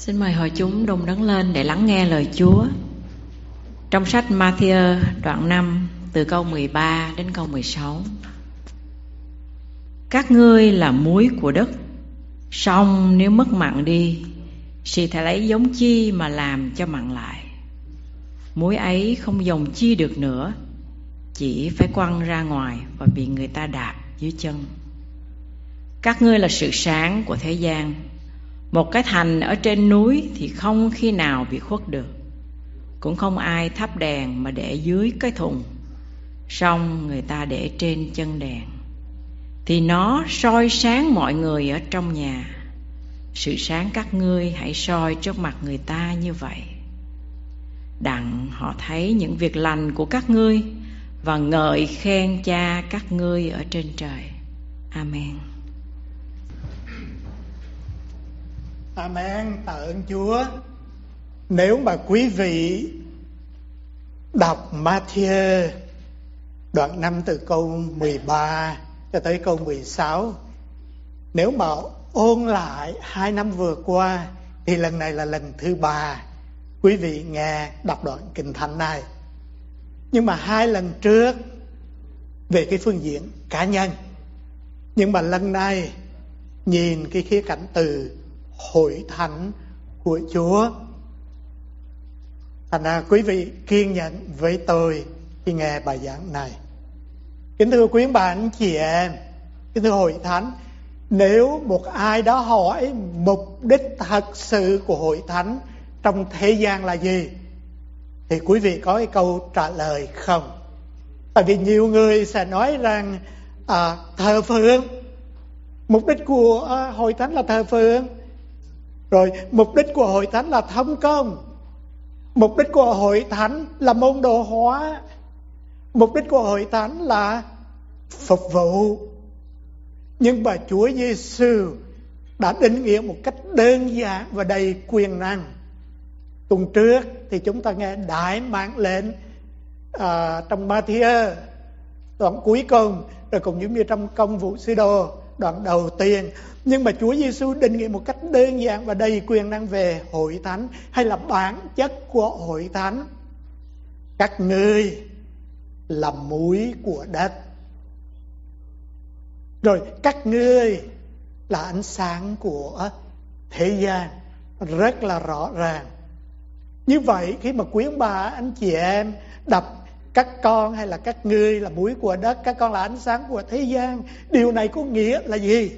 Xin mời hội chúng đồng đứng lên để lắng nghe lời Chúa. Trong sách Ma-thi-ơ đoạn 5 từ câu 13 đến câu 16. Các ngươi là muối của đất, song nếu mất mặn đi, thì thầy lấy giống chi mà làm cho mặn lại? Muối ấy không dùng chi được nữa, chỉ phải quăng ra ngoài và bị người ta đạp dưới chân. Các ngươi là sự sáng của thế gian. Một cái thành ở trên núi thì không khi nào bị khuất được. Cũng không ai thắp đèn mà để dưới cái thùng, song người ta để trên chân đèn, thì nó soi sáng mọi người ở trong nhà. Sự sáng các ngươi hãy soi trước mặt người ta như vậy, đặng họ thấy những việc lành của các ngươi và ngợi khen Cha các ngươi ở trên trời. Amen. Amen. Tạ ơn Chúa. Nếu mà quý vị đọc Ma-thi-ơ đoạn 5 từ câu 13 cho tới câu 16, nếu mà ôn lại 2 năm vừa qua thì lần này là lần thứ 3 quý vị nghe đọc đoạn kinh thánh này. Nhưng mà 2 lần trước về cái phương diện cá nhân, nhưng mà lần này nhìn cái khía cạnh từ hội thánh của Chúa. Thành ra quý vị kiên nhẫn với tôi khi nghe bài giảng này. Kính thưa quý bà anh chị em, kính thưa hội thánh, nếu một ai đó hỏi mục đích thật sự của hội thánh trong thế gian là gì, thì quý vị có cái câu trả lời không? Tại vì nhiều người sẽ nói rằng thờ phượng, mục đích của hội thánh là thờ phượng. Rồi mục đích của hội thánh là thông công, mục đích của hội thánh là môn đồ hóa, mục đích của hội thánh là phục vụ. Nhưng mà Chúa Giêsu đã định nghĩa một cách đơn giản và đầy quyền năng. Tuần trước thì chúng ta nghe đại mạng lệnh trong Ma-thi-ơ đoạn cuối cùng, rồi cũng giống như trong Công vụ Sứ Đồ đoạn đầu tiên. Nhưng mà Chúa Giêsu định nghĩa một cách đơn giản và đầy quyền năng về hội thánh, hay là bản chất của hội thánh. Các ngươi là muối của đất, rồi các ngươi là ánh sáng của thế gian. Rất là rõ ràng. Như vậy khi mà quý ông bà anh chị em đọc các con hay là các ngươi là muối của đất, các con là ánh sáng của thế gian, điều này có nghĩa là gì?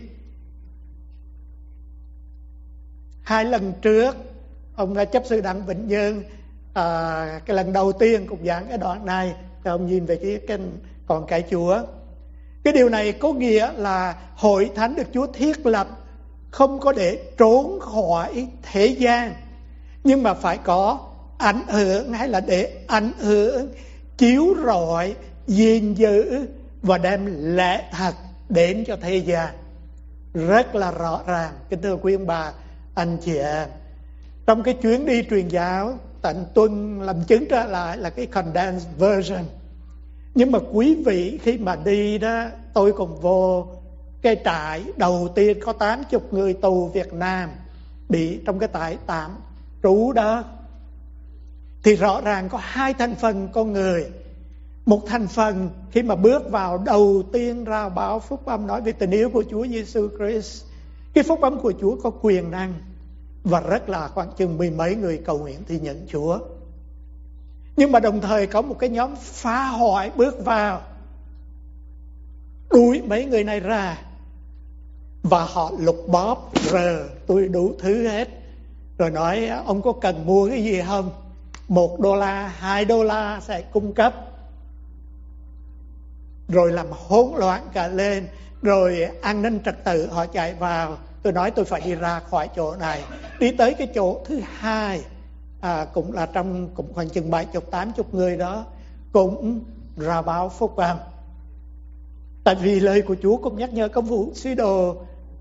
2 lần trước ông chấp sự Đặng Vĩnh Dương cái lần đầu tiên cũng giảng cái đoạn này, thì ông nhìn về cái con cái Chúa. Cái điều này có nghĩa là hội thánh được Chúa thiết lập không có để trốn khỏi thế gian, nhưng mà phải có ảnh hưởng, hay là để ảnh hưởng, chiếu rọi, gìn giữ và đem lẽ thật đến cho thế gian. Rất là rõ ràng, kính thưa quý ông bà anh chị em. Trong cái chuyến đi truyền giáo tận tuần làm chứng trở lại là cái condensed version. Nhưng mà quý vị khi mà đi đó, tôi còn vô cái trại đầu tiên có 80 người tù Việt Nam bị trong cái trại tạm trú đó. Thì rõ ràng có 2 thành phần con người. Một thành phần khi mà bước vào đầu tiên rao báo phúc âm nói về tình yêu của Chúa Giêsu Christ. Cái phúc âm của Chúa có quyền năng, và rất là khoảng chừng 10 mấy người cầu nguyện thì nhận Chúa. Nhưng mà đồng thời có một cái nhóm phá hoại bước vào, đuổi mấy người này ra, và họ lục bóp rờ tôi đủ thứ hết. Rồi nói ông có cần mua cái gì không? $1, $2 sẽ cung cấp. Rồi làm hỗn loạn cả lên. Rồi an ninh trật tự họ chạy vào. Tôi nói tôi phải đi ra khỏi chỗ này, đi tới cái chỗ thứ 2, cũng là trong cũng khoảng chừng 70-80 người đó, cũng ra báo phúc âm. Tại vì lời của Chúa cũng nhắc nhở Công vụ Sứ Đồ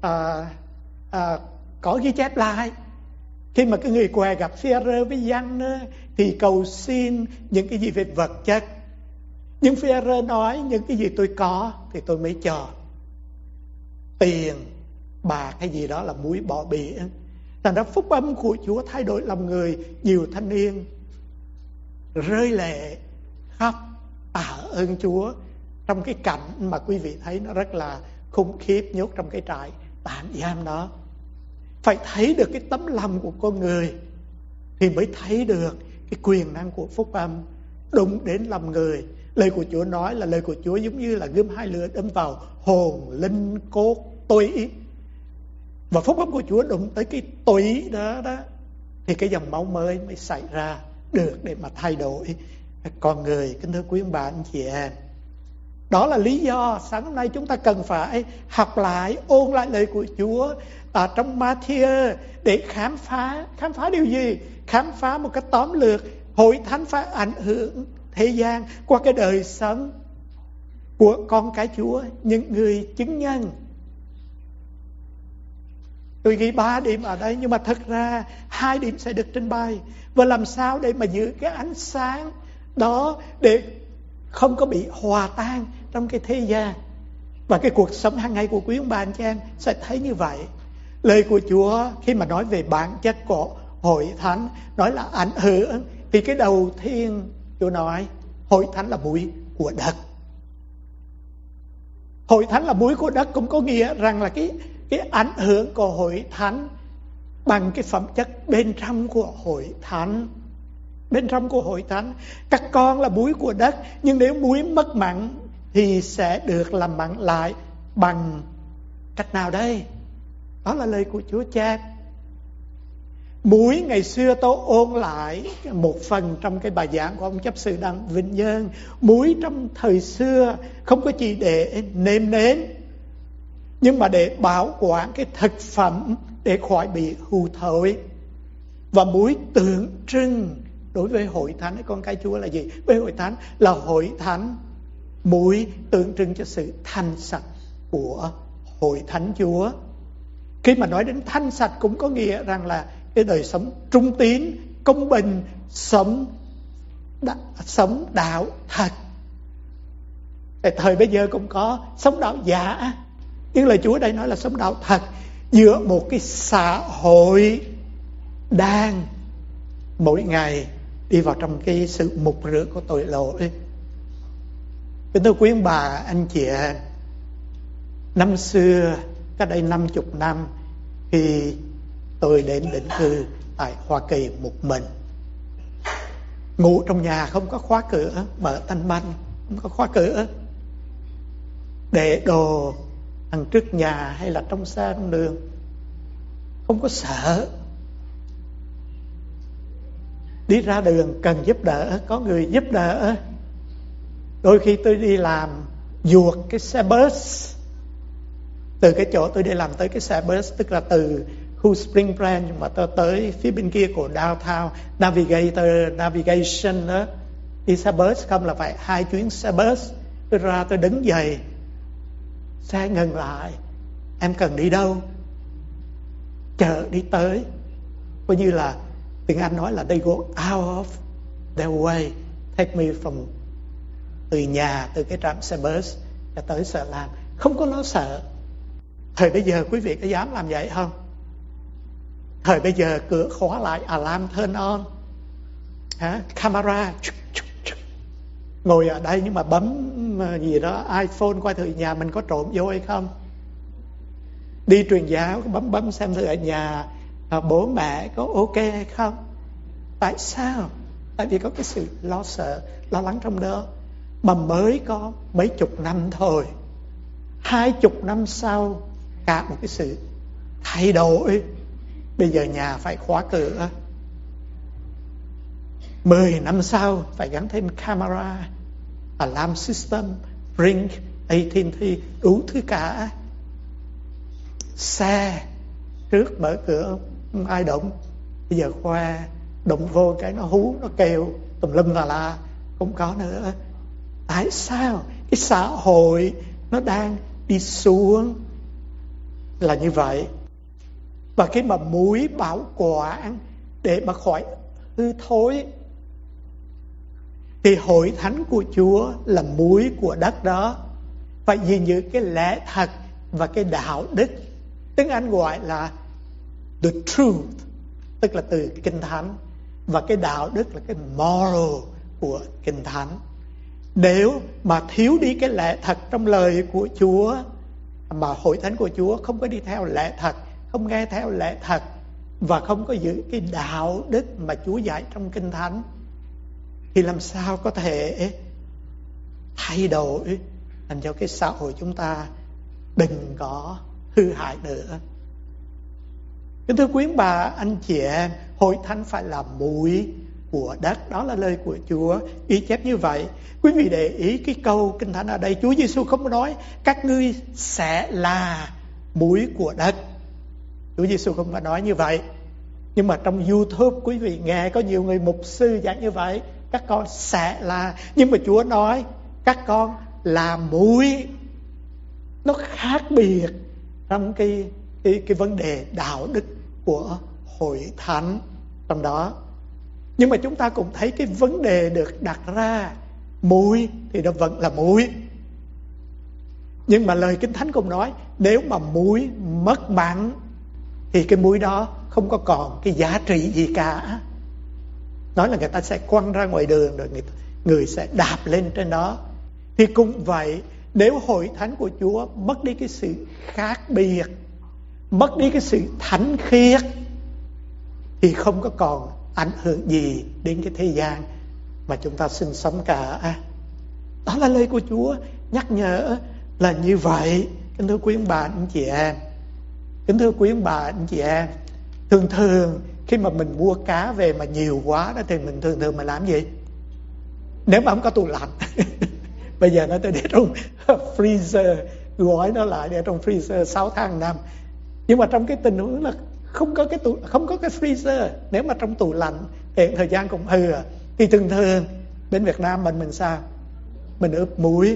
có ghi chép lại. Khi mà cái người què gặp Phi-e-rơ với Giăng thì cầu xin những cái gì về vật chất. Nhưng Phi-e-rơ nói những cái gì tôi có thì tôi mới cho. Tiền, bạc hay gì đó là muối bỏ biển. Thành ra phúc âm của Chúa thay đổi lòng người. Nhiều thanh niên rơi lệ khóc tạ ơn Chúa trong cái cảnh mà quý vị thấy nó rất là khủng khiếp, nhốt trong cái trại tạm giam đó. Phải thấy được cái tấm lòng của con người thì mới thấy được cái quyền năng của phúc âm đụng đến lòng người. Lời của Chúa nói là lời của Chúa giống như là gươm hai lưỡi đâm vào hồn, linh, cốt, tủy. Và phúc âm của Chúa đụng tới cái tủy đó thì cái dòng máu mới xảy ra được để mà thay đổi con người. Kính thưa quý ông bà anh chị em, đó là lý do sáng hôm nay chúng ta cần phải học lại, ôn lại lời của Chúa ở trong Ma-thi-ơ để khám phá điều gì? Khám phá một cách tóm lược hội thánh phải ảnh hưởng thế gian qua cái đời sống của con cái Chúa, những người chứng nhân. Tôi ghi 3 điểm ở đây, nhưng mà thật ra 2 điểm sẽ được trình bày. Và làm sao để mà giữ cái ánh sáng đó để không có bị hòa tan trong cái thế gian. Và cái cuộc sống hàng ngày của quý ông bà anh chị em sẽ thấy như vậy. Lời của Chúa khi mà nói về bản chất của hội thánh, nói là ảnh hưởng, thì cái đầu tiên Chúa nói hội thánh là muối của đất. Hội thánh là muối của đất cũng có nghĩa rằng là cái ảnh hưởng của hội thánh bằng cái phẩm chất bên trong của hội thánh. Bên trong của hội thánh, các con là muối của đất, nhưng nếu muối mất mặn thì sẽ được làm mặn lại bằng cách nào đây? Đó là lời của Chúa chép. Muối ngày xưa tôi ôn lại một phần trong cái bài giảng của ông chấp sự Đặng Vĩnh Nhân. Muối trong thời xưa không có chỉ để nêm nếm, nhưng mà để bảo quản cái thực phẩm để khỏi bị hư thối. Và muối tượng trưng đối với hội thánh con cái Chúa là gì? Với hội thánh là hội thánh, muối tượng trưng cho sự thanh sạch của hội thánh Chúa. Khi mà nói đến thanh sạch cũng có nghĩa rằng là cái đời sống trung tín, công bình, sống đạo thật. Tại thời bây giờ cũng có sống đạo giả, nhưng lời Chúa đây nói là sống đạo thật giữa một cái xã hội đang mỗi ngày đi vào trong cái sự mục rửa của tội lỗi. Kính thưa quý ông bà anh chị em, năm xưa cách đây 50 năm khi tôi đến định cư tại Hoa Kỳ một mình, ngủ trong nhà không có khóa cửa, mở tanh banh không có khóa cửa, để đồ đằng trước nhà hay là trong xe trong đường, không có sợ. Đi ra đường cần giúp đỡ, có người giúp đỡ. Đôi khi tôi đi làm duột cái xe bus từ cái chỗ tôi đi làm tới cái xe bus, tức là từ khu Spring Branch mà tôi tới phía bên kia của downtown Navigation đó, đi xe bus không là phải 2 chuyến xe bus. Tôi ra tôi đứng dậy, xe ngừng lại, em cần đi đâu? Chợ đi tới, coi như là tiếng Anh nói là they go out of their way, take me from, từ nhà, từ cái trạm xe bus cho tới Sợ Lam. Không có lo sợ. Thời bây giờ quý vị có dám làm vậy không? Thời bây giờ cửa khóa lại, alarm turn on, camera, ngồi ở đây nhưng mà bấm gì đó iPhone coi thử nhà mình có trộm vô hay không. Đi truyền giáo bấm xem thử ở nhà bố mẹ có ok hay không. Tại sao? Tại vì có cái sự lo sợ, lo lắng trong đó. Mà mới có mấy chục năm thôi, 20 năm sau cả một cái sự thay đổi. Bây giờ nhà phải khóa cửa, 10 năm sau phải gắn thêm camera, alarm system, Ring, AT&T, đủ thứ cả. Xe trước mở cửa không ai động, bây giờ khoe đụng vô cái nó hú, nó kêu tùm lum là không có nữa. Tại sao? Cái xã hội nó đang đi xuống là như vậy. Và khi mà muối bảo quản để mà khỏi hư thối, thì hội thánh của Chúa là muối của đất đó, phải gìn giữ cái lẽ thật và cái đạo đức. Tiếng Anh gọi là The truth, tức là từ Kinh Thánh. Và cái đạo đức là cái moral của Kinh Thánh. Nếu mà thiếu đi cái lẽ thật trong lời của Chúa, mà hội thánh của Chúa không có đi theo lẽ thật, không nghe theo lẽ thật, và không có giữ cái đạo đức mà Chúa dạy trong Kinh Thánh, thì làm sao có thể thay đổi làm cho cái xã hội chúng ta đừng có hư hại nữa. Kính thưa quý bà, anh chị em, hội thánh phải là muối của đất. Đó là lời của Chúa, ghi chép như vậy. Quý vị để ý cái câu Kinh Thánh ở đây, Chúa Giêsu không có nói các ngươi sẽ là muối của đất. Chúa Giêsu không có nói như vậy. Nhưng mà trong YouTube quý vị nghe có nhiều người mục sư giảng như vậy, các con sẽ là. Nhưng mà Chúa nói các con là muối. Nó khác biệt trong cái vấn đề đạo đức của hội thánh trong đó. Nhưng mà chúng ta cũng thấy cái vấn đề được đặt ra, muối thì nó vẫn là muối. Nhưng mà lời Kinh Thánh cũng nói, nếu mà muối mất mặn thì cái muối đó không có còn cái giá trị gì cả. Nói là người ta sẽ quăng ra ngoài đường rồi người sẽ đạp lên trên đó. Thì cũng vậy, nếu hội thánh của Chúa mất đi cái sự khác biệt, mất đi cái sự thánh khiết, thì không có còn ảnh hưởng gì đến cái thế gian mà chúng ta sinh sống cả. Đó là lời của Chúa nhắc nhở là như vậy. Kính thưa quý ông bà anh chị em, kính thưa quý ông bà anh chị em, thường khi mà mình mua cá về mà nhiều quá đó thì mình thường mình làm gì? Nếu mà không có tủ lạnh bây giờ nó để trong freezer, gói nó lại để trong freezer 6 tháng năm. Nhưng mà trong cái tình huống là không có cái freezer, nếu mà trong tủ lạnh thì thời gian cũng hư thì thường bên Việt Nam mình sao? Mình ướp muối.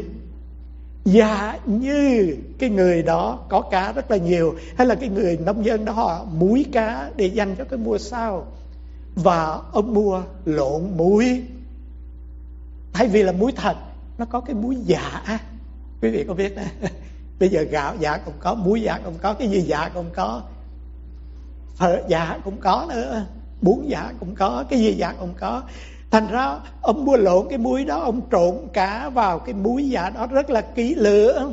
Dạ như cái người đó có cá rất là nhiều, hay là cái người nông dân đó họ muối cá để dành cho cái mùa sau, và ông mua lộn muối. Thay vì là muối thật, nó có cái muối giả. Quý vị có biết đó. Bây giờ gạo giả cũng có, muối giả cũng có, cái gì giả cũng có, phở giả cũng có nữa, bún giả cũng có, cái gì giả cũng có. Thành ra ông mua lộn cái muối đó, ông trộn cá vào cái muối giả đó rất là kỹ lưỡng.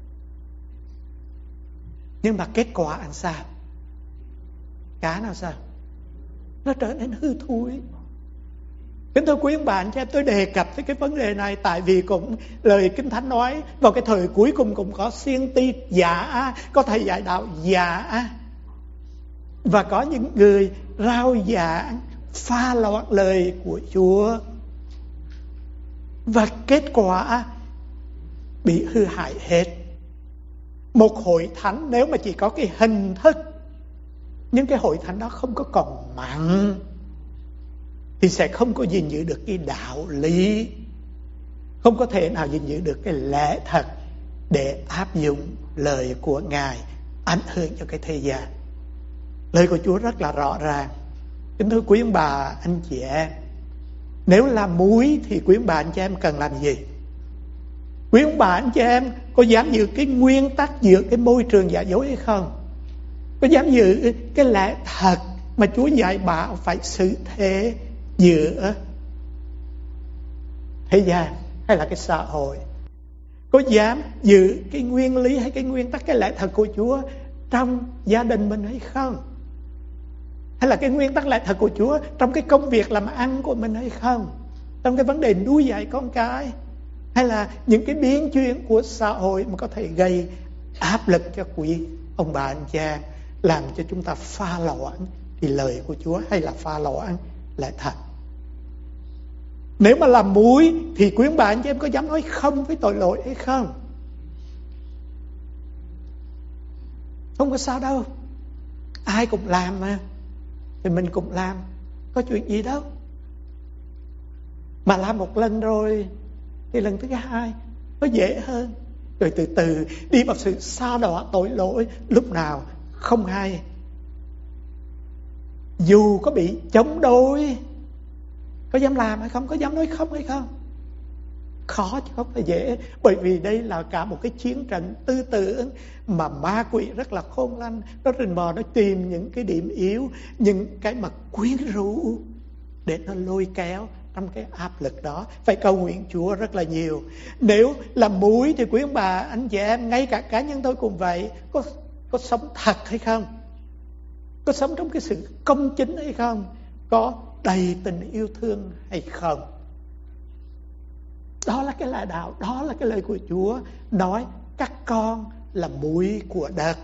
Nhưng mà kết quả làm sao? Cá nào sao? Nó trở nên hư thối. Kính thưa quý ông bà anh chị em, tôi đề cập tới cái vấn đề này tại vì cũng lời Kinh Thánh nói vào cái thời cuối cùng cũng có tiên tri giả, có thầy dạy đạo giả, và có những người rao giảng pha loãng lời của Chúa, và kết quả bị hư hại hết. Một hội thánh nếu mà chỉ có cái hình thức, nhưng cái hội thánh đó không có còn mặn, thì sẽ không có gìn giữ được cái đạo lý, không có thể nào gìn giữ được cái lẽ thật để áp dụng lời của Ngài ảnh hưởng cho cái thế gian. Lời của Chúa rất là rõ ràng. Kính thưa quý ông bà anh chị em, nếu làm muối thì quý ông bà anh chị em cần làm gì? Quý ông bà anh chị em có dám giữ cái nguyên tắc giữa cái môi trường giả dối hay không? Có dám giữ cái lẽ thật mà Chúa dạy bảo phải xử thế giữa thế gian hay là cái xã hội? Có dám giữ cái nguyên lý hay cái nguyên tắc, cái lẽ thật của Chúa trong gia đình mình hay không? Hay là cái nguyên tắc lẽ thật của Chúa trong cái công việc làm ăn của mình hay không? Trong cái vấn đề nuôi dạy con cái, hay là những cái biến chuyển của xã hội mà có thể gây áp lực cho quý ông bà anh cha, làm cho chúng ta pha loãng thì lời của Chúa, hay là pha loãng lẽ thật? Nếu mà làm muối thì quý ông bà anh chị em có dám nói không với tội lỗi hay không? Không có sao đâu, ai cũng làm mà, thì mình cũng làm, có chuyện gì đâu. Mà làm một lần rồi thì lần thứ hai nó dễ hơn, rồi từ từ đi vào sự sa đọa tội lỗi lúc nào không hay. Dù có bị chống đối, có dám làm hay không, có dám nói không hay không? Khó chứ không phải dễ, bởi vì đây là cả một cái chiến trận tư tưởng mà ma quỷ rất là khôn lanh. Nó rình mò, nó tìm những cái điểm yếu, những cái mà quyến rũ để nó lôi kéo trong cái áp lực đó. Phải cầu nguyện Chúa rất là nhiều. Nếu là muối thì quý ông bà, anh chị em, ngay cả cá nhân tôi cũng vậy, có sống thật hay không? Có sống trong cái sự công chính hay không? Có đầy tình yêu thương hay không? Đó là cái lời đạo, đó là cái lời của Chúa nói các con là muối của đất.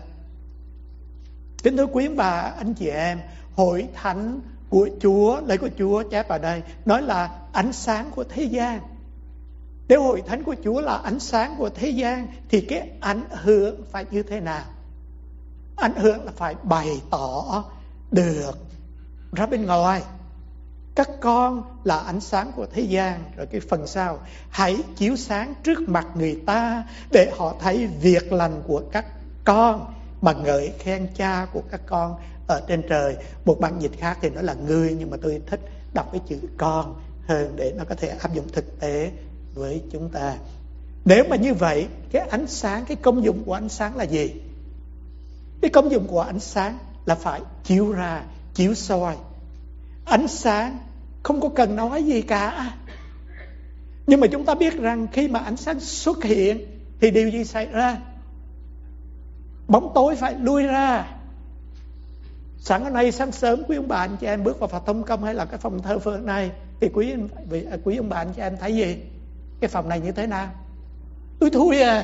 Kính thưa quý bà, anh chị em, hội thánh của Chúa, lời của Chúa chép ở đây nói là ánh sáng của thế gian. Nếu hội thánh của Chúa là ánh sáng của thế gian thì cái ảnh hưởng phải như thế nào? Ảnh hưởng là phải bày tỏ được ra bên ngoài. Các con là ánh sáng của thế gian. Rồi cái phần sau, hãy chiếu sáng trước mặt người ta để họ thấy việc lành của các con mà ngợi khen Cha của các con ở trên trời. Một bản dịch khác thì nó là ngươi, nhưng mà tôi thích đọc cái chữ con hơn để nó có thể áp dụng thực tế với chúng ta. Nếu mà như vậy, cái ánh sáng, cái công dụng của ánh sáng là gì? Cái công dụng của ánh sáng là phải chiếu ra, chiếu soi. Ánh sáng không có cần nói gì cả. Nhưng mà chúng ta biết rằng khi mà ánh sáng xuất hiện thì điều gì xảy ra? Bóng tối phải lui ra. Sáng hôm nay sáng sớm quý ông bà anh chị em bước vào phòng thông công hay là cái phòng thờ phượng này thì quý ông bà anh chị em thấy gì? Cái phòng này như thế nào? Tôi thui à.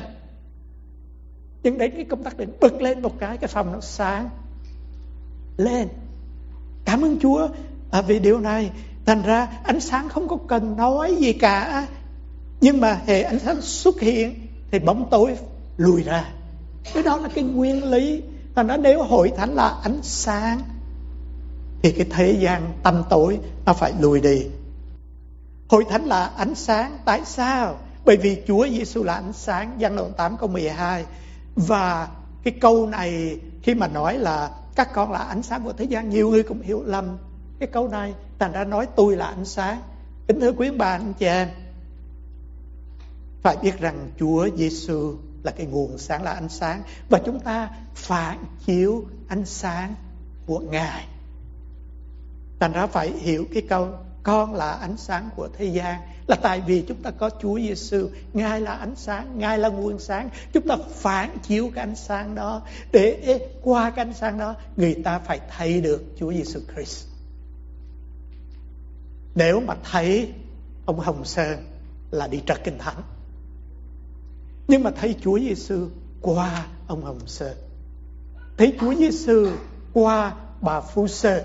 Nhưng đến cái công tắc điện bật lên một cái phòng nó sáng lên. Cảm ơn Chúa vì điều này. Thành ra ánh sáng không có cần nói gì cả. Nhưng mà hệ ánh sáng xuất hiện thì bóng tối lùi ra. Cái đó là cái nguyên lý. Thành ra nếu hội thánh là ánh sáng thì cái thế gian tăm tối nó phải lùi đi. Hội thánh là ánh sáng. Tại sao? Bởi vì Chúa Giêsu là ánh sáng. Giăng đoạn 8 câu 12. Và cái câu này khi mà nói là các con là ánh sáng của thế gian, nhiều người cũng hiểu lầm cái câu này. Thành ra nói tôi là ánh sáng. Kính thưa quý bà anh chị em, phải biết rằng Chúa Giêsu là cái nguồn sáng, là ánh sáng, và chúng ta phản chiếu ánh sáng của Ngài. Thành ra phải hiểu cái câu con là ánh sáng của thế gian là tại vì chúng ta có Chúa Giêsu. Ngài là ánh sáng, Ngài là nguồn sáng. Chúng ta phản chiếu cái ánh sáng đó, để qua cái ánh sáng đó người ta phải thấy được Chúa Giêsu Christ. Nếu mà thấy ông Hồng Sơn là đi trật kinh thánh, nhưng mà thấy Chúa Giêsu qua ông Hồng Sơn, thấy Chúa Giêsu qua bà Phú Sơn.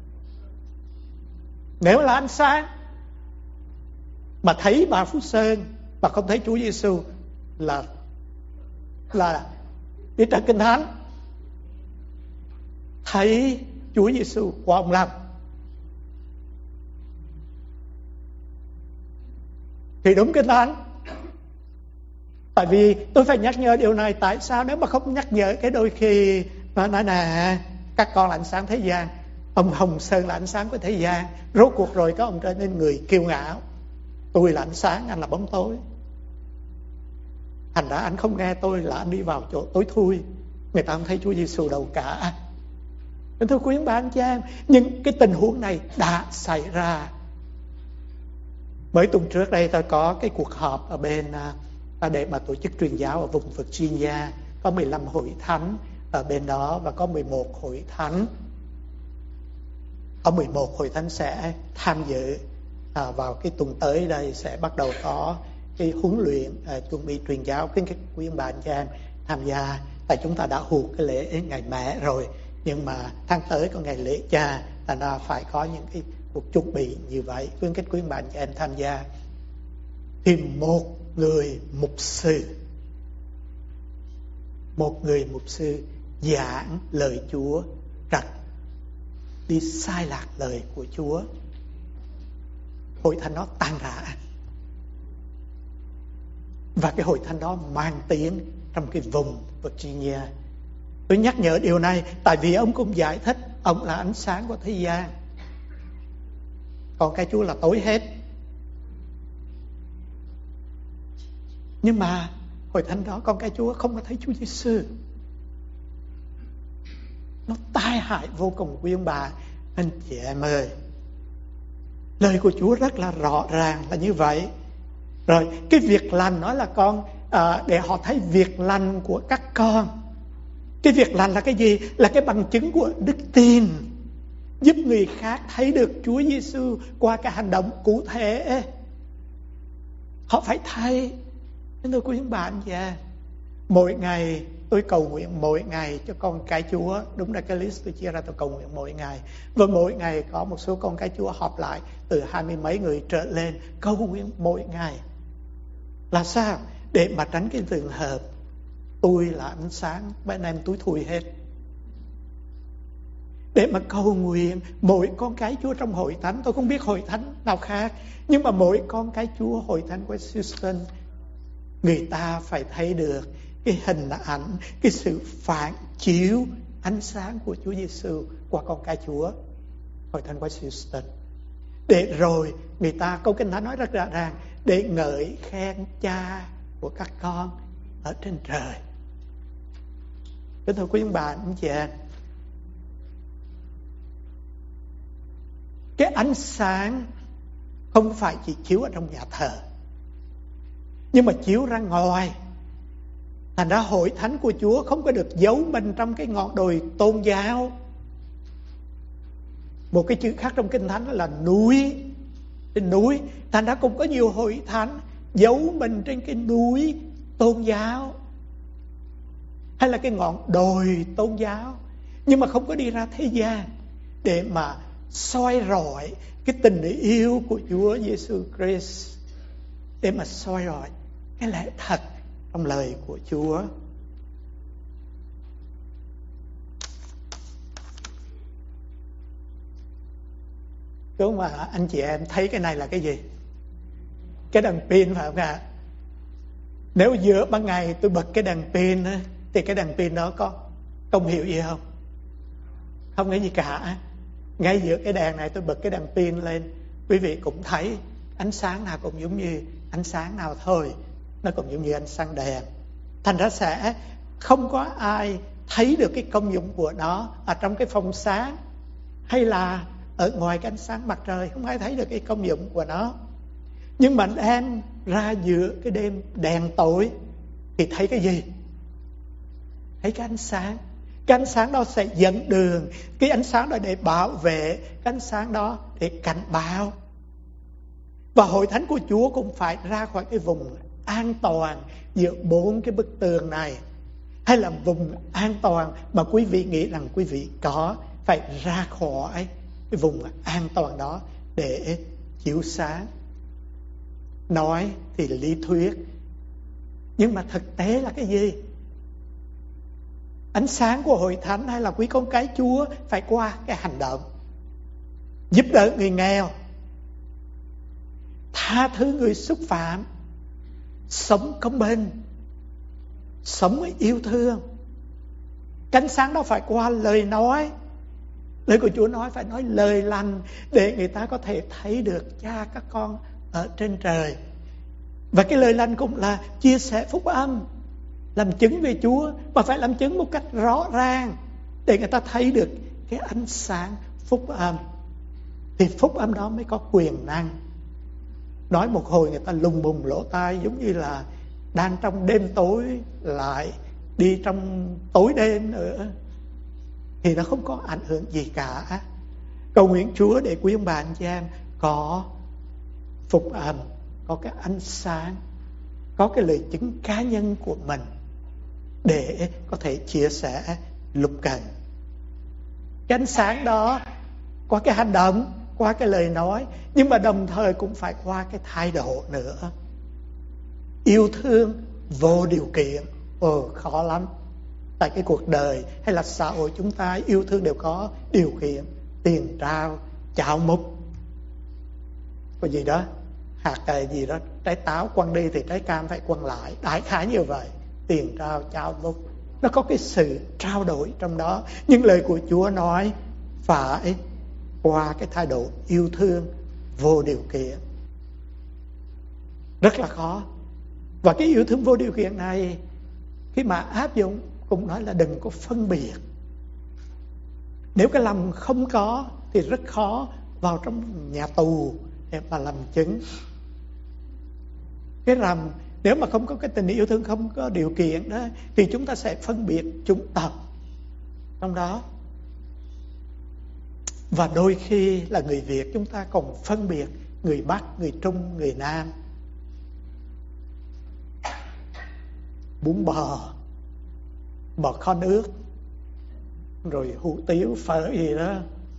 Nếu là ánh sáng mà thấy bà Phú Sơn mà không thấy Chúa Giêsu là đi trật kinh thánh. Thấy Chúa Giêsu qua ông Lâm thì đúng kinh thánh. Tại vì tôi phải nhắc nhở điều này. Tại sao? Nếu mà không nhắc nhở, cái đôi khi nó nói nè, các con là ánh sáng thế gian, ông Hồng Sơn là ánh sáng của thế gian, rốt cuộc rồi các ông trở nên người kiêu ngạo. Tôi là ánh sáng, anh là bóng tối. Thành ra anh không nghe tôi là anh đi vào chỗ tối thui. Người ta không thấy Chúa Giêsu đâu cả. Nên thưa quý bà anh chị em, nhưng cái tình huống này đã xảy ra. Mới tuần trước đây tôi có cái cuộc họp ở bên để mà tổ chức truyền giáo ở vùng Virginia. Có 15 hội thánh ở bên đó và có 11 hội thánh. Có 11 hội thánh sẽ tham dự vào cái tuần tới đây, sẽ bắt đầu có cái huấn luyện chuẩn bị truyền giáo. Khuyến khích quý ông bà anh chị em tham gia. Tại chúng ta đã hụt cái lễ ngày mẹ rồi, nhưng mà tháng tới có ngày lễ cha, thành ra phải có những cái cuộc chuẩn bị như vậy. Khuyến khích quý ông bà anh chị em tham gia. Thì một người mục sư giảng lời Chúa trật, đi sai lạc lời của Chúa, hội thánh đó tan rã. Và cái hội thánh đó mang tiếng trong cái vùng Virginia. Tôi nhắc nhở điều này tại vì ông cũng giải thích ông là ánh sáng của thế gian, còn cái Chúa là tối hết. Nhưng mà hội thánh đó con cái Chúa không có thấy Chúa Giêsu. Nó tai hại vô cùng quý ông bà, anh chị em ơi. Lời của Chúa rất là rõ ràng là như vậy. Rồi cái việc lành nói là con để họ thấy việc lành của các con. Cái việc lành là cái gì? Là cái bằng chứng của đức tin, giúp người khác thấy được Chúa Giêsu qua cái hành động cụ thể. Họ phải thấy. Nên tôi quý ông bà anh chị em, mỗi ngày tôi cầu nguyện mỗi ngày cho con cái Chúa. Đúng là cái list tôi chia ra, tôi cầu nguyện mỗi ngày. Và mỗi ngày có một số con cái Chúa họp lại từ 20 mấy người trở lên, cầu nguyện mỗi ngày. Là sao? Để mà tránh cái trường hợp tôi là ánh sáng, mấy anh em túi thui hết. Để mà cầu nguyện mỗi con cái Chúa trong hội thánh. Tôi không biết hội thánh nào khác, nhưng mà mỗi con cái Chúa hội thánh West Houston, người ta phải thấy được cái hình ảnh, cái sự phản chiếu ánh sáng của Chúa Giêsu qua con cái Chúa hội thánh West Houston. Để rồi người ta, câu Kinh Thánh nói rất rõ ràng, để ngợi khen Cha của các con ở trên trời. Kính thưa quý ông bà anh chị em, cái ánh sáng không phải chỉ chiếu ở trong nhà thờ, nhưng mà chiếu ra ngoài. Thành ra hội thánh của Chúa không có được giấu mình trong cái ngọn đồi tôn giáo. Một cái chữ khác trong Kinh Thánh đó là núi. Trên núi. Thành ra cũng có nhiều hội thánh giấu mình trên cái núi tôn giáo, hay là cái ngọn đồi tôn giáo, nhưng mà không có đi ra thế gian để mà soi rọi cái tình yêu của Chúa Giêsu Christ, để mà soi rọi cái lẽ thật trong lời của Chúa. Đúng mà anh chị em thấy cái này là cái gì? Cái đèn pin phải không ạ? Nếu giữa ban ngày tôi bật cái đèn pin thì cái đèn pin đó có công hiệu gì không? Không có gì cả. Ngay giữa cái đèn này tôi bật cái đèn pin lên, quý vị cũng thấy ánh sáng nào cũng giống như ánh sáng nào thôi, nó cũng giống như ánh sáng đèn. Thành ra sẽ không có ai thấy được cái công dụng của nó ở trong cái phòng sáng, hay là ở ngoài cái ánh sáng mặt trời, không ai thấy được cái công dụng của nó. Nhưng mà đem ra giữa cái đêm đèn tối thì thấy cái gì? Thấy cái ánh sáng. Cái ánh sáng đó sẽ dẫn đường, cái ánh sáng đó để bảo vệ, cái ánh sáng đó để cảnh báo. Và hội thánh của Chúa cũng phải ra khỏi cái vùng an toàn giữa 4 cái bức tường này, hay là vùng an toàn mà quý vị nghĩ rằng quý vị có, phải ra khỏi cái vùng an toàn đó để chiếu sáng. Nói thì lý thuyết, nhưng mà thực tế là cái gì? Ánh sáng của hội thánh hay là quý con cái Chúa phải qua cái hành động giúp đỡ người nghèo, tha thứ người xúc phạm, sống công bình, sống yêu thương. Cái ánh sáng đó phải qua lời nói. Lời của Chúa nói phải nói lời lành để người ta có thể thấy được Cha các con ở trên trời. Và cái lời lành cũng là chia sẻ phúc âm, làm chứng về Chúa, mà phải làm chứng một cách rõ ràng để người ta thấy được cái ánh sáng phúc âm. Thì phúc âm đó mới có quyền năng. Nói một hồi người ta lùng bùng lỗ tai, giống như là đang trong đêm tối lại đi trong tối đêm nữa, thì nó không có ảnh hưởng gì cả. Cầu nguyện Chúa để quý ông bà anh chị em có phúc âm, có cái ánh sáng, có cái lời chứng cá nhân của mình để có thể chia sẻ lúc cần. Cái ánh sáng đó qua cái hành động, qua cái lời nói, nhưng mà đồng thời cũng phải qua cái thái độ nữa. Yêu thương vô điều kiện. Khó lắm. Tại cái cuộc đời hay là xã hội chúng ta yêu thương đều có điều kiện. Tiền trao, chào múc. Có gì đó, hạt gì đó, trái táo quăng đi thì trái cam phải quăng lại. Đại khái như vậy. Tiền trao, chào múc. Nó có cái sự trao đổi trong đó. Nhưng lời của Chúa nói phải qua cái thái độ yêu thương vô điều kiện. Rất là khó. Và cái yêu thương vô điều kiện này khi mà áp dụng cũng nói là đừng có phân biệt. Nếu cái lòng không có thì rất khó vào trong nhà tù để mà làm chứng. Cái rằng nếu mà không có cái tình yêu thương, không có điều kiện đó, thì chúng ta sẽ phân biệt chủng tộc trong đó. Và đôi khi là người Việt chúng ta còn phân biệt người Bắc, người Trung, người Nam. Bún bò, bò kho nước, rồi hủ tiếu, phở gì đó,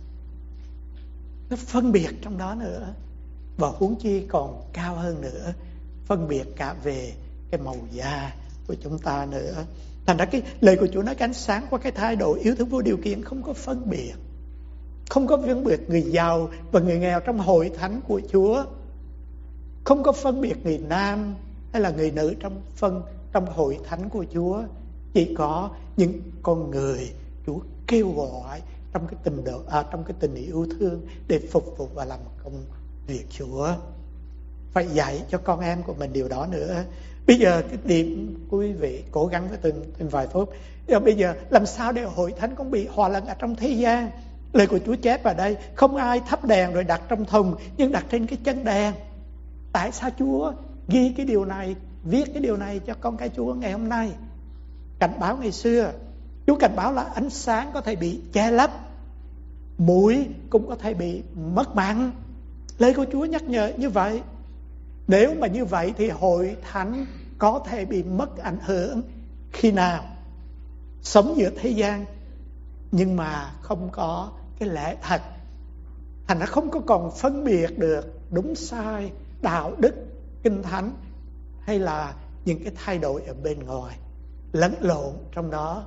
nó phân biệt trong đó nữa. Và huống chi còn cao hơn nữa, phân biệt cả về cái màu da của chúng ta nữa. Thành ra cái lời của Chúa nói cái ánh sáng qua cái thái độ yêu thương vô điều kiện, không có phân biệt. Không có phân biệt người giàu và người nghèo trong hội thánh của Chúa. Không có phân biệt người nam hay là người nữ trong hội thánh của Chúa. Chỉ có những con người Chúa kêu gọi trong cái tình yêu thương để phục vụ và làm công việc Chúa. Phải dạy cho con em của mình điều đó nữa. Bây giờ cái điểm quý vị cố gắng với từng vài phút. Bây giờ làm sao để hội thánh không bị hòa lẫn ở trong thế gian? Lời của Chúa chép vào đây, không ai thắp đèn rồi đặt trong thùng, nhưng đặt trên cái chân đèn. Tại sao Chúa ghi cái điều này, viết cái điều này cho con cái Chúa ngày hôm nay? Cảnh báo ngày xưa, Chúa cảnh báo là ánh sáng có thể bị che lấp, muối cũng có thể bị mất mặn. Lời của Chúa nhắc nhở như vậy. Nếu mà như vậy thì hội thánh có thể bị mất ảnh hưởng khi nào? Sống giữa thế gian nhưng mà không có cái lẽ thật. Thành ra không có còn phân biệt được đúng sai, đạo đức, kinh thánh hay là những cái thay đổi ở bên ngoài, lẫn lộn trong đó.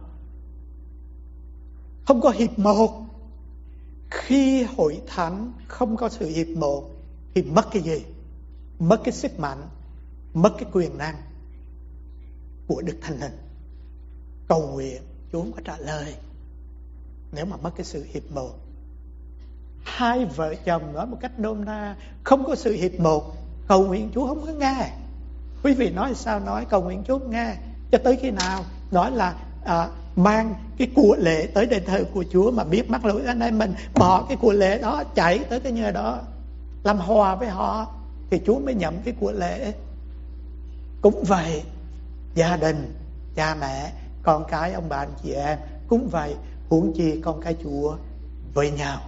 Không có hiệp một. Khi hội thánh không có sự hiệp một thì mất cái gì? Mất cái sức mạnh, mất cái quyền năng của Đức Thánh Linh. Cầu nguyện Chúa không có trả lời nếu mà mất cái sự hiệp một. Hai vợ chồng nói một cách nôm na, không có sự hiệp một, cầu nguyện Chúa không có nghe. Quý vị nói sao nói cầu nguyện Chúa không nghe? Cho tới khi nào nói là mang cái của lễ tới đền thờ của Chúa mà biết mắc lỗi anh em mình, bỏ cái của lễ đó chạy tới cái nhà đó làm hòa với họ thì Chúa mới nhận cái của lễ. Cũng vậy, gia đình, cha mẹ, con cái, ông bà, anh chị em cũng vậy, huống chi con cái Chúa với nhau.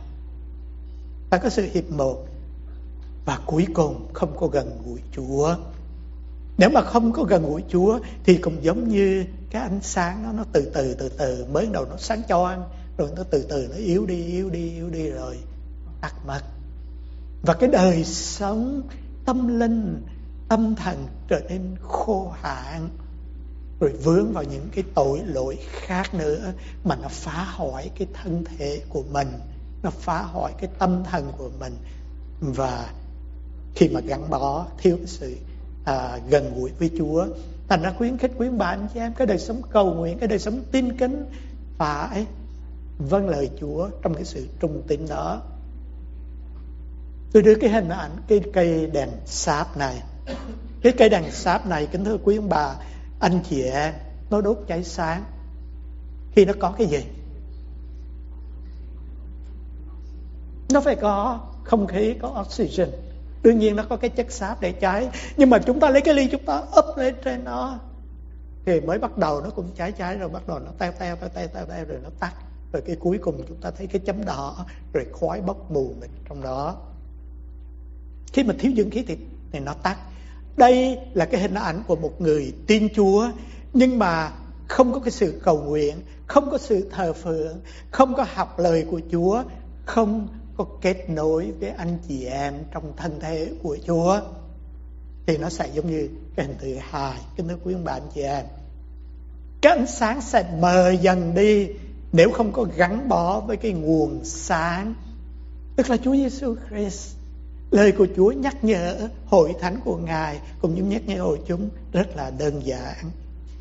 Ta có sự hiệp một. Và cuối cùng không có gần gũi Chúa. Nếu mà không có gần gũi Chúa thì cũng giống như cái ánh sáng nó từ từ mới đầu nó sáng choang, rồi nó từ từ nó yếu đi rồi tắt mất. Và cái đời sống tâm linh, tâm thần trở nên khô hạn, rồi vướng vào những cái tội lỗi khác nữa mà nó phá hoại cái thân thể của mình, nó phá hoại cái tâm thần của mình. Và khi mà gắn bó thiếu cái sự gần gũi với Chúa, thành ra khuyến khích quý bạn chị em, cái đời sống cầu nguyện, cái đời sống tin kính phải vâng lời Chúa trong cái sự trung tín đó. Tôi đưa cái hình ảnh cái cây đèn sáp này. Cái cây đèn sáp này, kính thưa quý ông bà, anh chị em, nó đốt cháy sáng khi nó có cái gì? Nó phải có không khí, có oxygen. Đương nhiên nó có cái chất xáp để cháy. Nhưng mà chúng ta lấy cái ly chúng ta úp lên trên nó thì mới bắt đầu nó cũng cháy rồi bắt đầu nó teo rồi nó tắt. Rồi cái cuối cùng chúng ta thấy cái chấm đỏ, rồi khói bốc mù mịt trong đó. Khi mà thiếu dưỡng khí thì nó tắt. Đây là cái hình ảnh của một người tin Chúa, nhưng mà không có cái sự cầu nguyện, không có sự thờ phượng, không có học lời của Chúa, không có kết nối với anh chị em trong thân thể của Chúa, thì nó sẽ giống như cái hình thứ hai. Kính thưa quý ông bà anh chị em, cái ánh sáng sẽ mờ dần đi nếu không có gắn bó với cái nguồn sáng, tức là Chúa Giêsu Christ. Lời của Chúa nhắc nhở hội thánh của Ngài cũng như nhắc nhở hội chúng rất là đơn giản.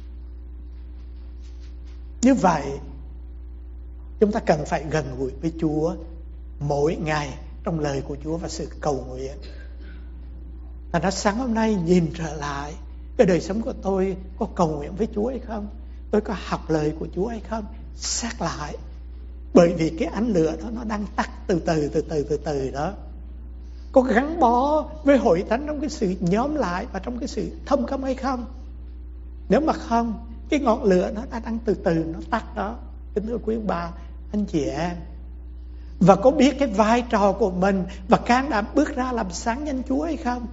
Như vậy chúng ta cần phải gần gũi với Chúa mỗi ngày trong lời của Chúa và sự cầu nguyện. Và nó sáng hôm nay nhìn trở lại Cái đời sống của tôi có cầu nguyện với Chúa hay không? Tôi có học lời của Chúa hay không? Xét lại. Bởi vì cái ánh lửa đó nó đang tắt từ từ đó. Có gắn bó với hội thánh trong cái sự nhóm lại và trong cái sự thông công hay không? Nếu mà không, cái ngọn lửa nó đang từ từ nó tắt đó. Kính thưa quý ông bà, anh chị em, và có biết cái vai trò của mình và can đảm bước ra làm sáng nhân Chúa hay không?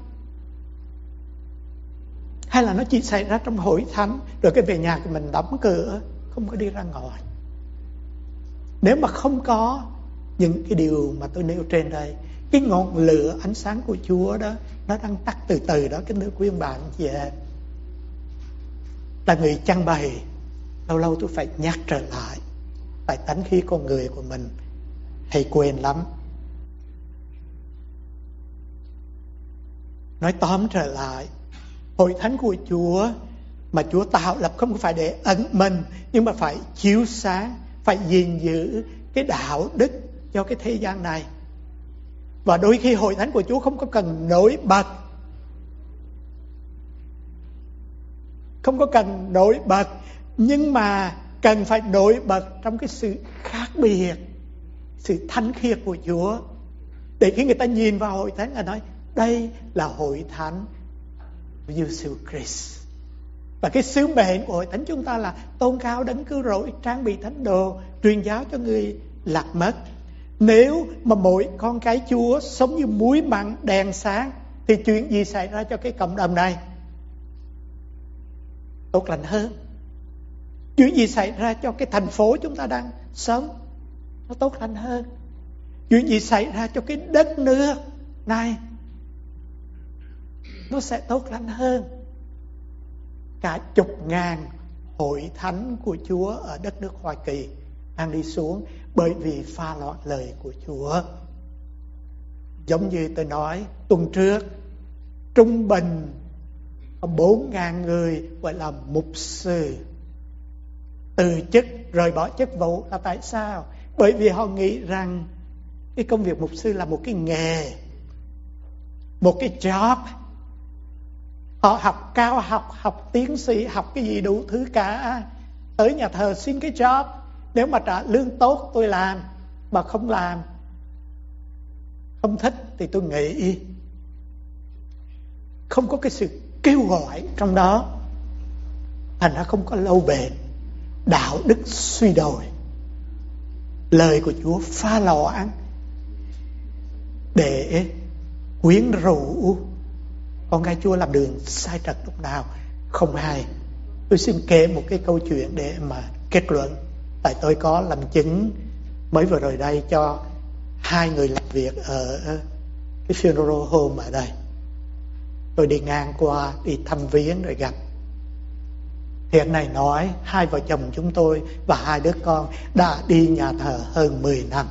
Hay là nó chỉ xảy ra trong hội thánh, rồi cái về nhà của mình đóng cửa, không có đi ra ngoài? Nếu mà không có những cái điều mà tôi nêu trên đây, cái ngọn lửa ánh sáng của Chúa đó, nó đang tắt từ từ đó. Kính thưa quý ông bà anh chị em, là người trang bày, lâu lâu tôi phải nhắc trở lại, tại tánh khí con người của mình hay quên lắm. Nói tóm trở lại, hội thánh của Chúa mà Chúa tạo lập không phải để ẩn mình, nhưng mà phải chiếu sáng, phải gìn giữ cái đạo đức cho cái thế gian này. Và đôi khi hội thánh của Chúa không có cần nổi bật, không có cần nổi bật, nhưng mà cần phải nổi bật trong cái sự khác biệt, sự thánh khiết của Chúa, để khi người ta nhìn vào hội thánh là nói đây là hội thánh của Giêsu Christ. Và cái sứ mệnh của hội thánh chúng ta là tôn cao đấng cứu rỗi, trang bị thánh đồ, truyền giáo cho người lạc mất. Nếu mà mỗi con cái Chúa sống như muối mặn đèn sáng, thì chuyện gì xảy ra cho cái cộng đồng này? Tốt lành hơn. Chuyện gì xảy ra cho cái thành phố chúng ta đang sống? Nó tốt lành hơn. Chuyện gì xảy ra cho cái đất nước này? Nó sẽ tốt lành hơn. Cả chục ngàn hội thánh của Chúa ở đất nước Hoa Kỳ đang đi xuống bởi vì pha loạn lời của Chúa. Giống như tôi nói tuần trước, trung bình 4.000 người gọi là mục sư từ chức, rời bỏ chức vụ. Là tại sao? Bởi vì họ nghĩ rằng cái công việc mục sư là một cái nghề, một cái job. Họ học cao học, học tiến sĩ, học cái gì đủ thứ cả. Tới nhà thờ xin cái job, nếu mà trả lương tốt tôi làm, mà không làm, không thích thì tôi nghỉ. Không có cái sự kêu gọi trong đó, thành ra không có lâu bền. Đạo đức suy đồi, lời của Chúa pha loãng để quyến rũ con gái Chúa làm đường sai trật lúc nào không hay. Tôi xin kể một cái câu chuyện để mà kết luận. Tại tôi có làm chứng mới vừa rồi đây cho 2 người làm việc ở cái funeral home ở đây. Tôi đi ngang qua, đi thăm viếng rồi gặp. Hiện này nói 2 vợ chồng chúng tôi và 2 đứa con đã đi nhà thờ hơn 10 năm,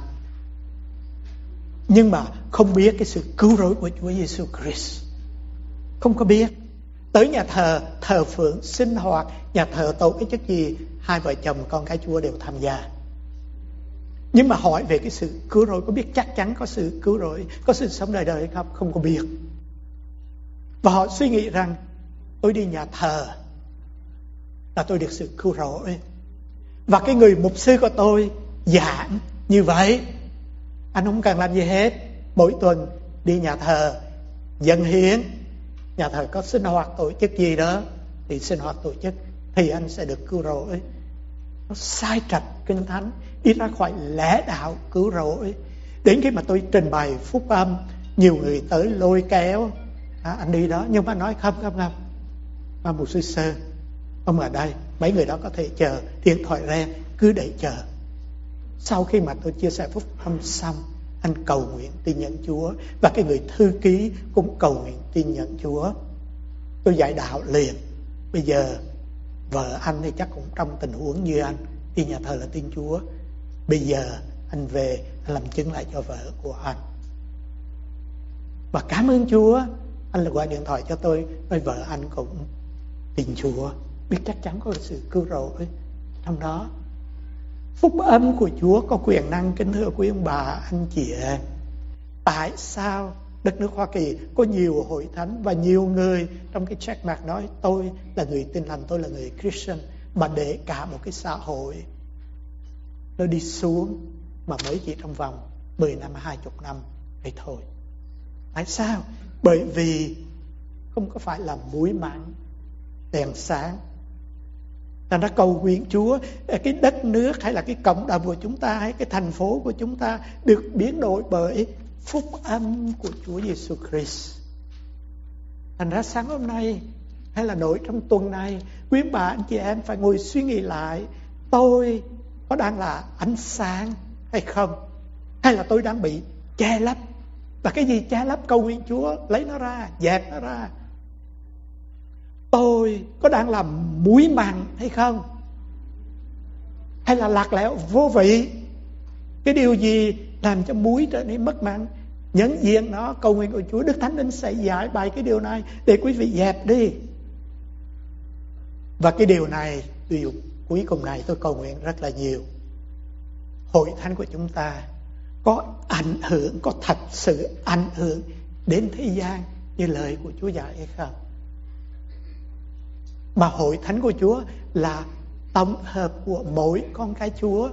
nhưng mà không biết cái sự cứu rỗi của Chúa Giêsu Christ. Không có biết. Tới nhà thờ, thờ phượng, sinh hoạt, nhà thờ tổ cái chức gì, 2 vợ chồng con cái Chúa đều tham gia. Nhưng mà hỏi về cái sự cứu rỗi, có biết chắc chắn có sự cứu rỗi, có sự sống đời đời hay không? Không có biết. Và họ suy nghĩ rằng tôi đi nhà thờ là tôi được sự cứu rỗi. Và cái người mục sư của tôi giảng như vậy, anh không cần làm gì hết. Mỗi tuần đi nhà thờ dâng hiến, nhà thờ có sinh hoạt tổ chức gì đó thì sinh hoạt tổ chức thì anh sẽ được cứu rỗi. Nó sai trật kinh thánh, đi ra khỏi lẽ đạo cứu rỗi. Đến khi mà tôi trình bày phúc âm, nhiều người tới lôi kéo, anh đi đó, nhưng mà nói không. Mà mục sư Sơn, ông ở đây, mấy người đó có thể chờ, điện thoại reo, cứ để chờ. Sau khi mà tôi chia sẻ phúc âm xong, anh cầu nguyện tin nhận Chúa, và cái người thư ký cũng cầu nguyện tin nhận Chúa. Tôi dạy đạo liền. Bây giờ vợ anh thì chắc cũng trong tình huống như anh, đi nhà thờ là tin Chúa. Bây giờ anh về anh làm chứng lại cho vợ của anh. Và cảm ơn Chúa, anh là gọi điện thoại cho tôi, nói vợ anh cũng tin Chúa, biết chắc chắn có sự cứu rỗi trong đó. Phúc âm của Chúa có quyền năng, kính thưa quý ông bà anh chị em. Tại sao đất nước Hoa Kỳ có nhiều hội thánh và nhiều người trong cái checkmark nói tôi là người Tin Lành, tôi là người Christian, mà để cả một cái xã hội nó đi xuống mà mới chỉ trong vòng 10 năm, 20 năm vậy thôi. Tại sao? Bởi vì không có phải là muối mặn đèn sáng. Ta đã cầu nguyện Chúa cái đất nước hay là cái cộng đồng của chúng ta hay cái thành phố của chúng ta được biến đổi bởi phúc âm của Chúa Giêsu Christ. Thành ra sáng hôm nay hay là nổi trong tuần này, quý bà anh chị em phải ngồi suy nghĩ lại, tôi có đang là ánh sáng hay không? Hay là tôi đang bị che lấp? Và cái gì che lấp? Cầu nguyện Chúa lấy nó ra, dẹp nó ra. Tôi có đang làm muối mặn hay không? Hay là lạc lẽo vô vị? Cái điều gì làm cho muối trở nên mất mặn? Nhận diện nó, cầu nguyện của Chúa, Đức Thánh Linh sẽ giải bày cái điều này để quý vị dẹp đi. Và cái điều này, điều cuối cùng này tôi cầu nguyện rất là nhiều. Hội thánh của chúng ta có ảnh hưởng, có thật sự ảnh hưởng đến thế gian như lời của Chúa dạy hay không? Mà hội thánh của Chúa là tổng hợp của mỗi con cái Chúa.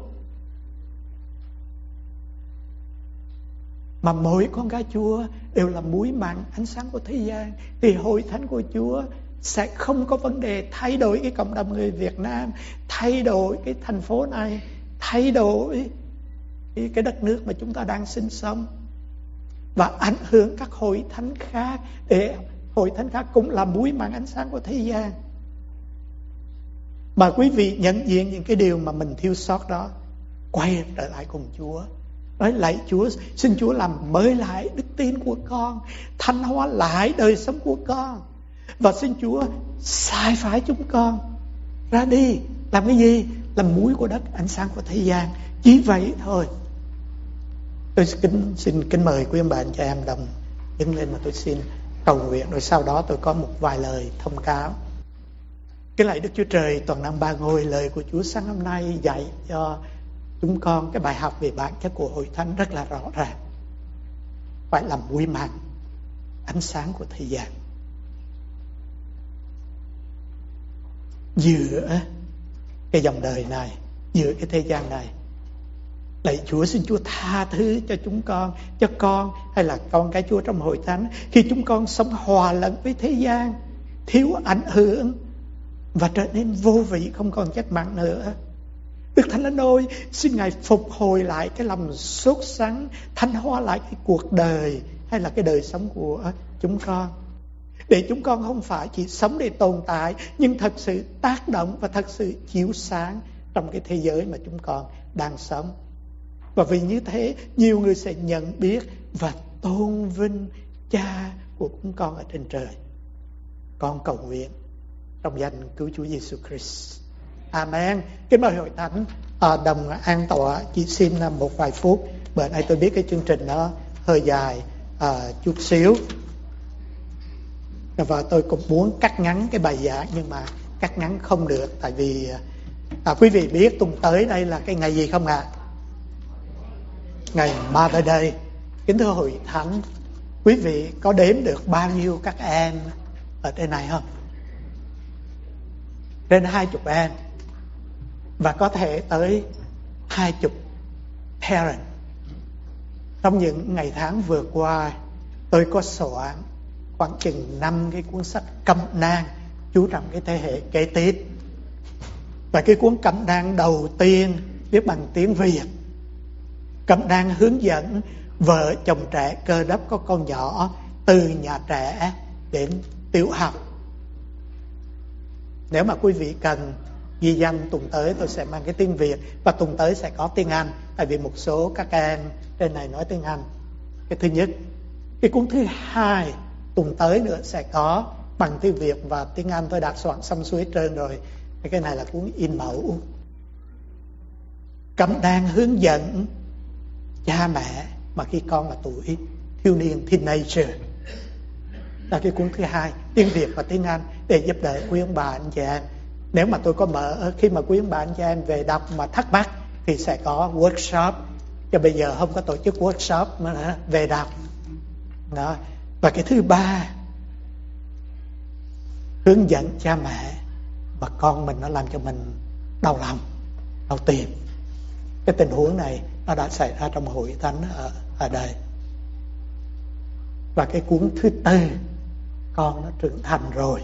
Mà mỗi con cái Chúa đều là muối mặn ánh sáng của thế gian, thì hội thánh của Chúa sẽ không có vấn đề thay đổi cái cộng đồng người Việt Nam, thay đổi cái thành phố này, thay đổi cái đất nước mà chúng ta đang sinh sống, và ảnh hưởng các hội thánh khác, để hội thánh khác cũng là muối mặn ánh sáng của thế gian. Mà quý vị nhận diện những cái điều mà mình thiếu sót đó, quay trở lại cùng Chúa, nói lạy Chúa, xin Chúa làm mới lại đức tin của con, thanh hóa lại đời sống của con, và xin Chúa sai phái chúng con ra đi làm cái gì? Làm muối của đất, ánh sáng của thế gian. Chỉ vậy thôi. Tôi xin kính mời quý ông bà anh chị em đồng đứng lên mà tôi xin cầu nguyện, rồi sau đó tôi có một vài lời thông cáo. Kính lạy Đức Chúa Trời toàn năng ba ngôi, lời của Chúa sáng hôm nay dạy cho chúng con cái bài học về bản chất của hội thánh rất là rõ ràng. Phải làm muối mặn ánh sáng của thế gian. Giữa cái dòng đời này, giữa cái thế gian này, lạy Chúa, xin Chúa tha thứ cho chúng con, cho con hay là con cái Chúa trong hội thánh, khi chúng con sống hòa lẫn với thế gian, thiếu ảnh hưởng và trở nên vô vị, không còn chất mặn nữa. Đức Thánh Linh ơi, xin Ngài phục hồi lại cái lòng sốt sắng, thanh hóa lại cái cuộc đời hay là cái đời sống của chúng con, để chúng con không phải chỉ sống để tồn tại, nhưng thật sự tác động và thật sự chiếu sáng trong cái thế giới mà chúng con đang sống. Và vì như thế, nhiều người sẽ nhận biết và tôn vinh Cha của chúng con ở trên trời. Con cầu nguyện trong danh cứu Chúa Giêsu Christ. Amen. Kính mời hội thánh đồng an tọa, chỉ xin một vài phút. Bữa nay tôi biết cái chương trình nó hơi dài chút xíu, và tôi cũng muốn cắt ngắn cái bài giảng, nhưng mà cắt ngắn không được, tại vì quý vị biết tuần tới đây là cái ngày gì không ạ? Ngày Mother's Day. Kính thưa hội thánh, quý vị có đếm được bao nhiêu các em ở trên này không? Trên 20 em, và có thể tới 20 parent. Trong những ngày tháng vừa qua, tôi có soạn khoảng chừng 5 cái cuốn sách cẩm nang chú trọng cái thế hệ kế tiếp. Và cái cuốn cẩm nang đầu tiên viết bằng tiếng Việt, cẩm nang hướng dẫn vợ chồng trẻ Cơ Đốc có con nhỏ từ nhà trẻ đến tiểu học. Nếu mà quý vị cần ghi danh, tuần tới tôi sẽ mang cái tiếng Việt, và tuần tới sẽ có tiếng Anh, tại vì một số các em trên này nói tiếng Anh. Cái thứ nhất. Cái cuốn thứ hai tuần tới nữa sẽ có bằng tiếng Việt và tiếng Anh, tôi đã soạn xong xuôi trên rồi. Cái này là cuốn in mẫu, cẩm nang hướng dẫn cha mẹ mà khi con là tuổi thiếu niên, teenager, là cái cuốn thứ hai, tiếng Việt và tiếng Anh, để giúp đỡ quý ông bà anh chị em. Nếu mà tôi có mở, khi mà quý ông bà anh chị em về đọc mà thắc mắc thì sẽ có workshop, cho bây giờ không có tổ chức workshop mà về đọc. Đó. Và cái thứ ba, hướng dẫn cha mẹ và con mình nó làm cho mình đau lòng, đau tim. Cái tình huống này nó đã xảy ra trong hội thánh ở đây. Và cái cuốn thứ tư, con nó trưởng thành rồi,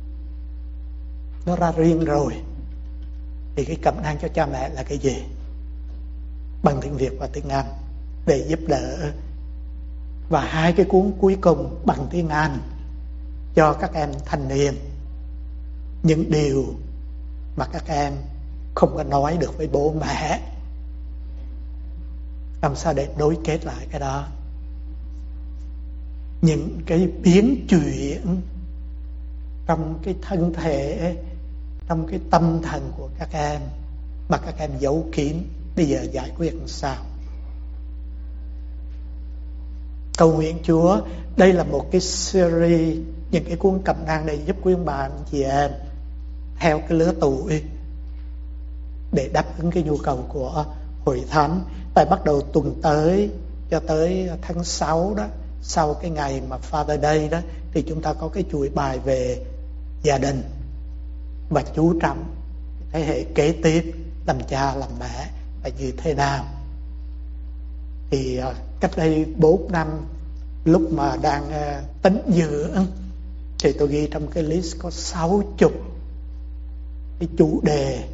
nó ra riêng rồi, thì cái cẩm nang cho cha mẹ là cái gì? Bằng tiếng Việt và tiếng Anh để giúp đỡ. Và hai cái cuốn cuối cùng bằng tiếng Anh cho các em thanh niên, những điều mà các em không có nói được với bố mẹ, làm sao để nối kết lại cái đó. Những cái biến chuyển trong cái thân thể, trong cái tâm thần của các em mà các em giấu kín, bây giờ giải quyết làm sao? Cầu nguyện Chúa, đây là một cái series, những cái cuốn cẩm nang này giúp quý ông bà anh chị em theo cái lứa tuổi để đáp ứng cái nhu cầu của hội thánh. Tại bắt đầu tuần tới cho tới tháng 6 đó, sau cái ngày mà Father Day đó, thì chúng ta có cái chuỗi bài về gia đình và chú trọng thế hệ kế tiếp làm cha làm mẹ là như thế nào. Thì cách đây 4 năm, lúc mà đang tĩnh dưỡng, thì tôi ghi trong cái list có 60 cái chủ đề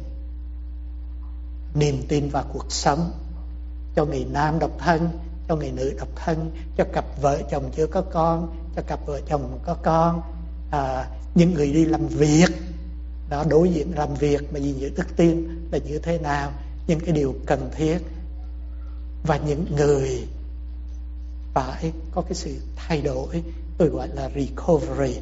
niềm tin vào cuộc sống, cho người nam độc thân, cho người nữ độc thân, cho cặp vợ chồng chưa có con, cho cặp vợ chồng có con, những người đi làm việc đó, đối diện làm việc mà gìn giữ đức tin là như thế nào, những cái điều cần thiết, và những người phải có cái sự thay đổi, tôi gọi là recovery.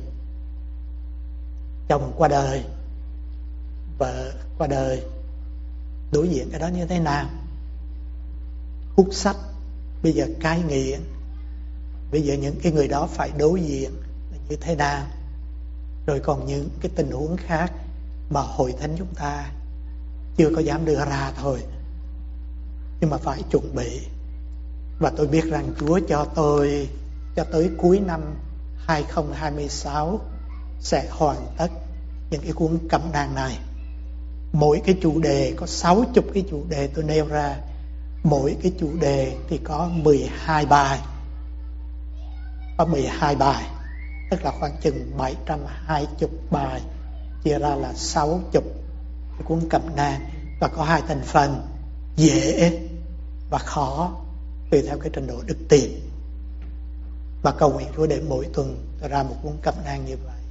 Chồng qua đời, vợ qua đời, đối diện cái đó như thế nào? Hút sách, bây giờ cai nghiện, bây giờ những cái người đó phải đối diện là như thế nào? Rồi còn những cái tình huống khác mà hội thánh chúng ta chưa có dám đưa ra thôi, nhưng mà phải chuẩn bị. Và tôi biết rằng Chúa cho tôi cho tới cuối năm 2026 sẽ hoàn tất những cái cuốn cẩm nang này. Mỗi cái chủ đề có 60 cái chủ đề tôi nêu ra. Mỗi cái chủ đề thì có 12 bài. Có 12 bài, tức là khoảng chừng 720 bài, chia ra là 60 cái cuốn cẩm nang. Và có hai thành phần, dễ và khó, tùy theo cái trình độ đức tin. Và cầu nguyện Chúa để mỗi tuần tôi ra một cuốn cẩm nang như vậy.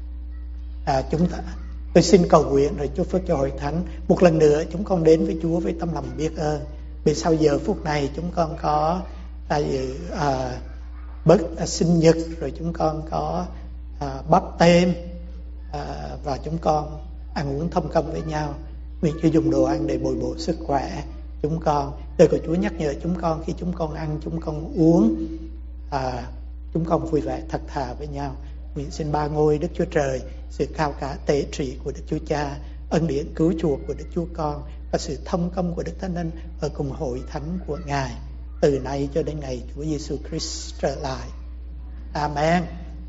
Tôi xin cầu nguyện rồi chúc phước cho hội thánh. Một lần nữa chúng con đến với Chúa với tâm lòng biết ơn, vì sau giờ phút này chúng con có sinh nhật, rồi chúng con có báp têm, và chúng con ăn uống thông công với nhau. Nguyện Chúa dùng đồ ăn để bồi bổ sức khỏe chúng con. Lời của Chúa nhắc nhở chúng con khi chúng con ăn, chúng con uống, chúng con vui vẻ thật thà với nhau. Nguyện xin ba ngôi Đức Chúa Trời, sự cao cả tế trị của Đức Chúa Cha, ân điển cứu chuộc của Đức Chúa Con và sự thông công của Đức Thánh Linh ở cùng hội thánh của Ngài từ nay cho đến ngày Chúa Giêsu Christ trở lại. Amen.